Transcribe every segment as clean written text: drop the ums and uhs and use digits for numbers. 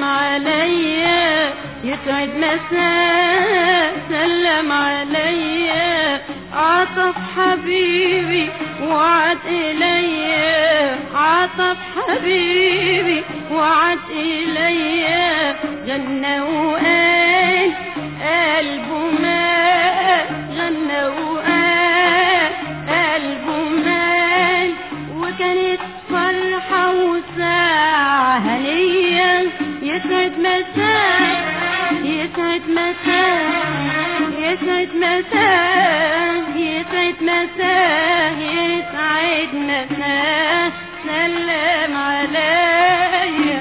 عليا يسعد مساء سلم عليا عطف حبيبي وعد إليا عطف حبيبي وعد إليا غنى وقال قلبه مال غنى وقال قلبه مال وكانت فرحة وساعة هنية يسعد مساء يسعد مساء يسعد مساء يسعد مساء يسعد مساء سلم عليا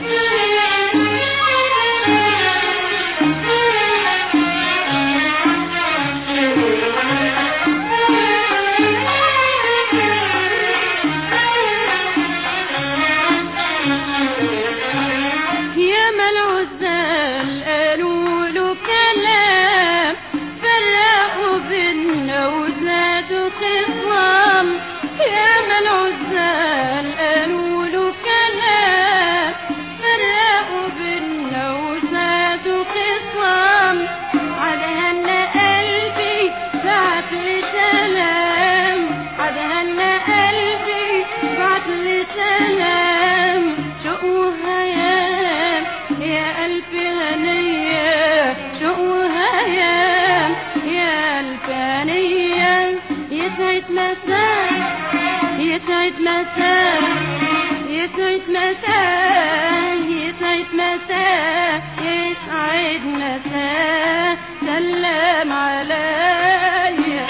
يا العزال قالوا له كلام فرقوا بينا وزادوا خصام يا العزال قالوا له كلام فرقوا بينا وزادوا خصام عدهن قلبي بعت لي سلام عدهن قلبي بعت لي سلام شوق وهيام يا ألف هنية شوق وهيام يا ألف هنية يسعد مساء يسعد مساء يسعد مساء يسعد مساء يسعد مساء سلم عليا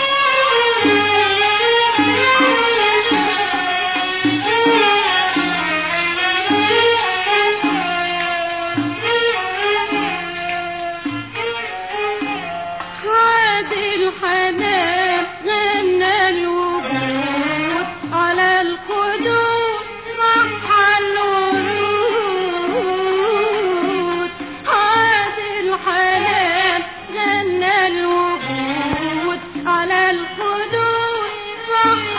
الحنان غنى الوجود على الخدود صح الورود عاد الحنان غنى الوجود على الخدود صح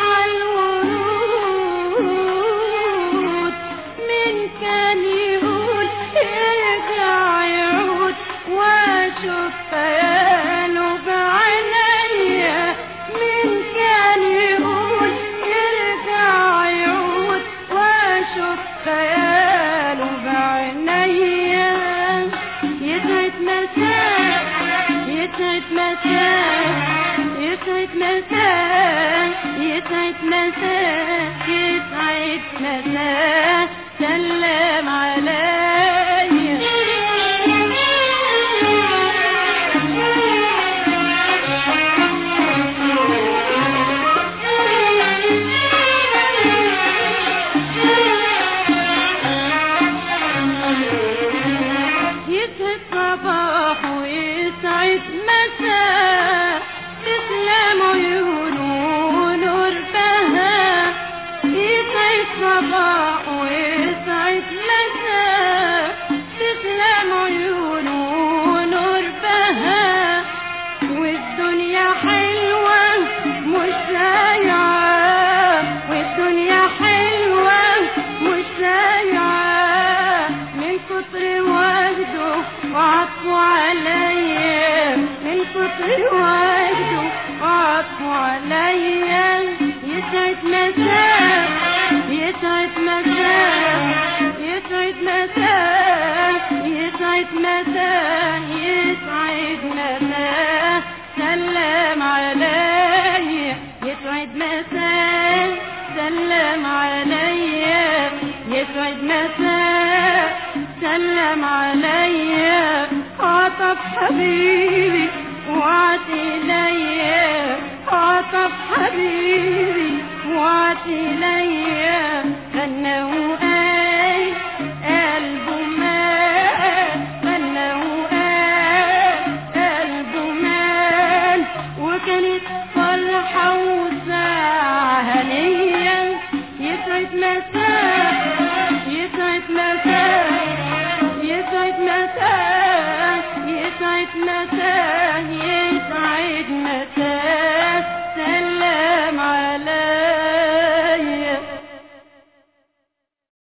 الورود من كان يقول ارجع يعود واشوف خياله بعينيا من كان يقول ارجع يعود واشوف خياله بعينيا يسعد مساء يسعد مساء يسعد مساء يسعد مساء يسعد مساء سلم عليا يسعد صباح ويسعد مساء تسلم عيونه ونور بهاء يسعد صباح ويسعد مساء تسلم عيونه ونور بهاء والدنيا حلوة مش سايعة والدنيا حلوة مش سايعة من كتر وجده وعطفه عليا من كتر وجده وعطفه عليا يسعد مساء يسعد مساء يسعد مساء يسعد مساء يسعد مساء سلم عليا يسعد مساء سلم عليا يسعد مساء سلم عليا عطف حبيبي وعد إليا عطف حبيبي وعد إليا غنى وقال قلبه مال غنى وقال قلبه مال وكانت فرحة وساعة هنية يسعد مساء يسعد مساء